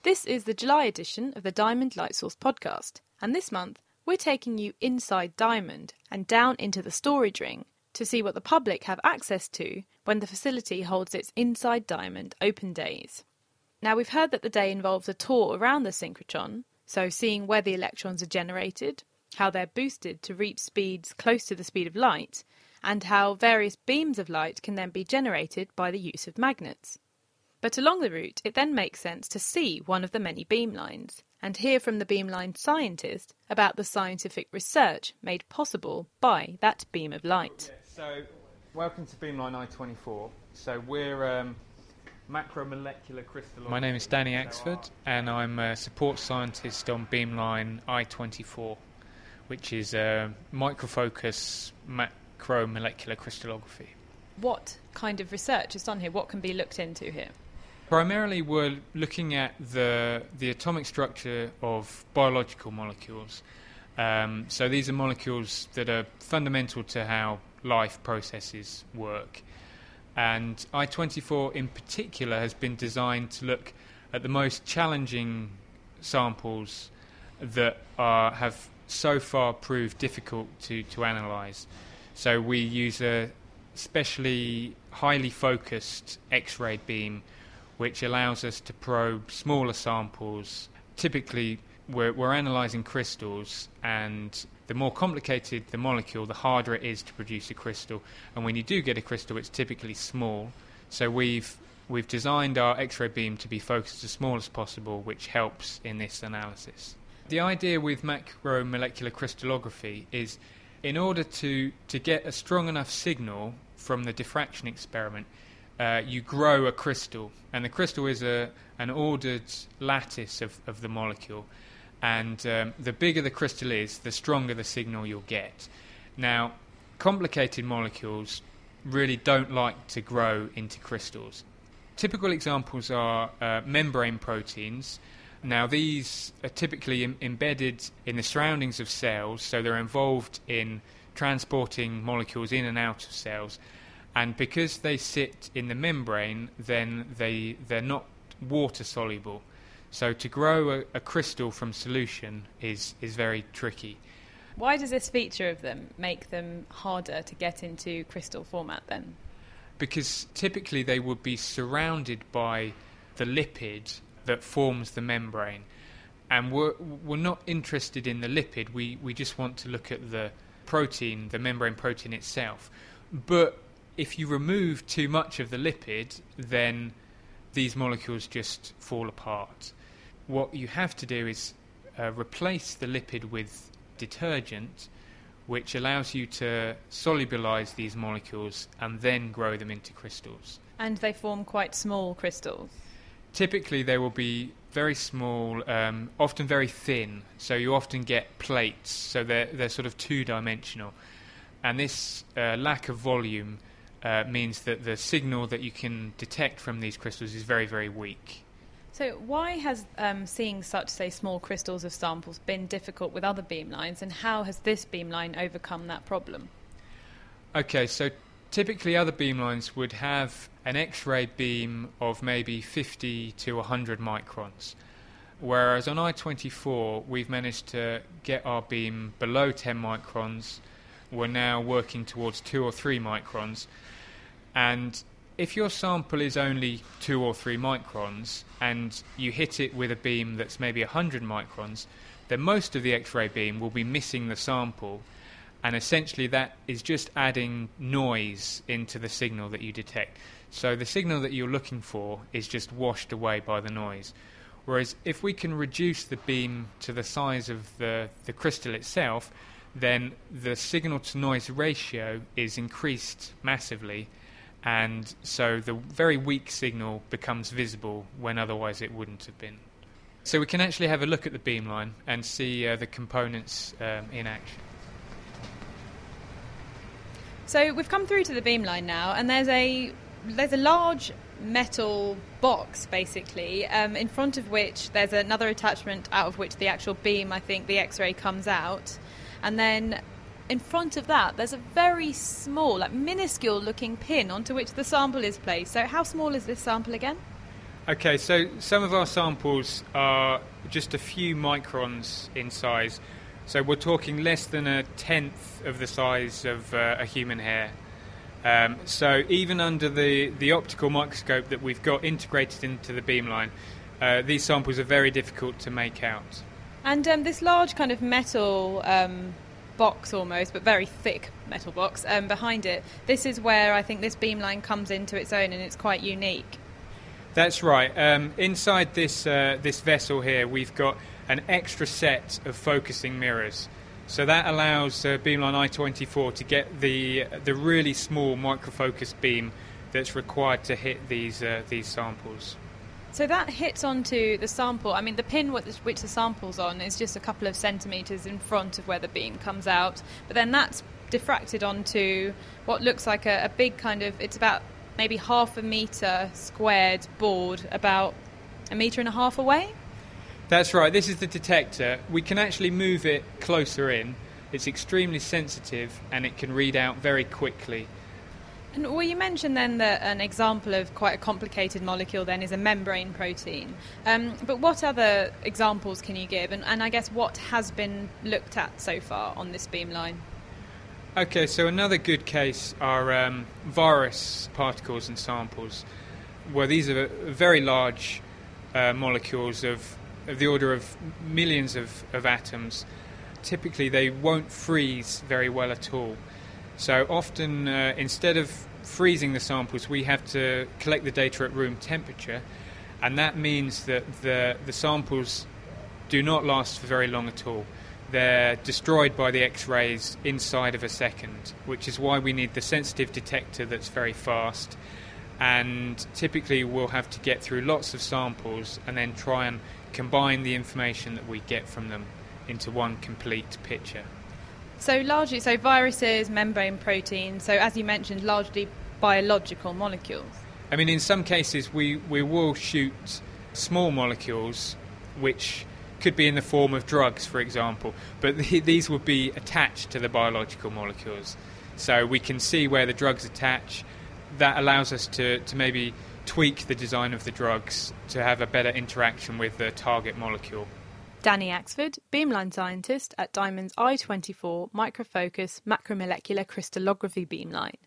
This is the July edition of the Diamond Light Source podcast, and this month we're taking you inside Diamond and down into the storage ring to see what the public have access to when the facility holds its Inside Diamond open days. Now, we've heard that the day involves a tour around the synchrotron, so seeing where the electrons are generated, how they're boosted to reach speeds close to the speed of light, and how various beams of light can then be generated by the use of magnets. But along the route, it then makes sense to see one of the many beamlines and hear from the beamline scientist about the scientific research made possible by that beam of light. So, welcome to Beamline I-24. So we're macromolecular crystallography. My name is Danny Axford, and I'm a support scientist on Beamline I-24, which is a microfocus macromolecular crystallography. What kind of research is done here? What can be looked into here? Primarily, we're looking at the atomic structure of biological molecules. So these are molecules that are fundamental to how life processes work. And I-24 in particular has been designed to look at the most challenging samples that have so far proved difficult to analyse. So we use a specially highly focused X-ray beam which allows us to probe smaller samples. Typically we're analysing crystals, and the more complicated the molecule, the harder it is to produce a crystal. And when you do get a crystal, it's typically small. So we've designed our X-ray beam to be focused as small as possible, which helps in this analysis. The idea with macromolecular crystallography is, in order to get a strong enough signal from the diffraction experiment, you grow a crystal, and the crystal is an ordered lattice of the molecule. And the bigger the crystal is, the stronger the signal you'll get. Now, complicated molecules really don't like to grow into crystals. Typical examples are membrane proteins. Now, these are typically embedded in the surroundings of cells, so they're involved in transporting molecules in and out of cells. And because they sit in the membrane, then they're not water-soluble. So to grow a crystal from solution is very tricky. Why does this feature of them make them harder to get into crystal format then? Because typically they would be surrounded by the lipid that forms the membrane. And we're not interested in the lipid, we just want to look at the protein, the membrane protein itself. But if you remove too much of the lipid, then these molecules just fall apart. What you have to do is replace the lipid with detergent, which allows you to solubilize these molecules and then grow them into crystals. And they form quite small crystals? Typically they will be very small, often very thin, so you often get plates, so they're sort of two-dimensional. And this lack of volume means that the signal that you can detect from these crystals is very, very weak. So why has seeing such, say, small crystals of samples been difficult with other beamlines, and how has this beamline overcome that problem? Okay, so typically other beamlines would have an X-ray beam of maybe 50 to 100 microns, whereas on I-24 we've managed to get our beam below 10 microns. We're now working towards 2 or 3 microns. And if your sample is only 2 or 3 microns and you hit it with a beam that's maybe 100 microns, then most of the X-ray beam will be missing the sample, and essentially that is just adding noise into the signal that you detect. So the signal that you're looking for is just washed away by the noise. Whereas if we can reduce the beam to the size of the crystal itself, then the signal-to-noise ratio is increased massively, and so the very weak signal becomes visible when otherwise it wouldn't have been. So we can actually have a look at the beamline and see the components in action. So we've come through to the beamline now, and there's a large metal box, basically, in front of which there's another attachment out of which the actual beam, I think, the X-ray comes out. And then in front of that, there's a very small, minuscule-looking pin onto which the sample is placed. So how small is this sample again? Okay, so some of our samples are just a few microns in size. So we're talking less than a tenth of the size of a human hair. So even under the optical microscope that we've got integrated into the beamline, these samples are very difficult to make out. And this large kind of metal box almost, but very thick metal box behind it, this is where I think this beamline comes into its own, and it's quite unique. That's right. Inside this vessel here, we've got an extra set of focusing mirrors. So that allows Beamline i24 to get the really small microfocus beam that's required to hit these samples. So that hits onto the sample. I mean, the pin which the sample's on is just a couple of centimetres in front of where the beam comes out, but then that's diffracted onto what looks like a big kind of, it's about maybe 0.5 metre squared board about 1.5 metres away. That's right, this is the detector. We can actually move it closer in. It's extremely sensitive and it can read out very quickly. And well, you mentioned then that an example of quite a complicated molecule then is a membrane protein. But what other examples can you give? And I guess what has been looked at so far on this beamline? Okay, so another good case are virus particles and samples, where these are very large molecules of the order of millions of atoms. Typically they won't freeze very well at all. So often instead of freezing the samples, we have to collect the data at room temperature, and that means that the samples do not last for very long at all. They're destroyed by the X-rays inside of a second, which is why we need the sensitive detector that's very fast. And typically we'll have to get through lots of samples and then try and combine the information that we get from them into one complete picture. So viruses, membrane proteins, so as you mentioned, largely biological molecules. I mean, in some cases we will shoot small molecules which could be in the form of drugs, for example, but these would be attached to the biological molecules. So we can see where the drugs attach. That allows us to maybe tweak the design of the drugs to have a better interaction with the target molecule. Danny Axford, beamline scientist at Diamond's i24 microfocus macromolecular crystallography beamline.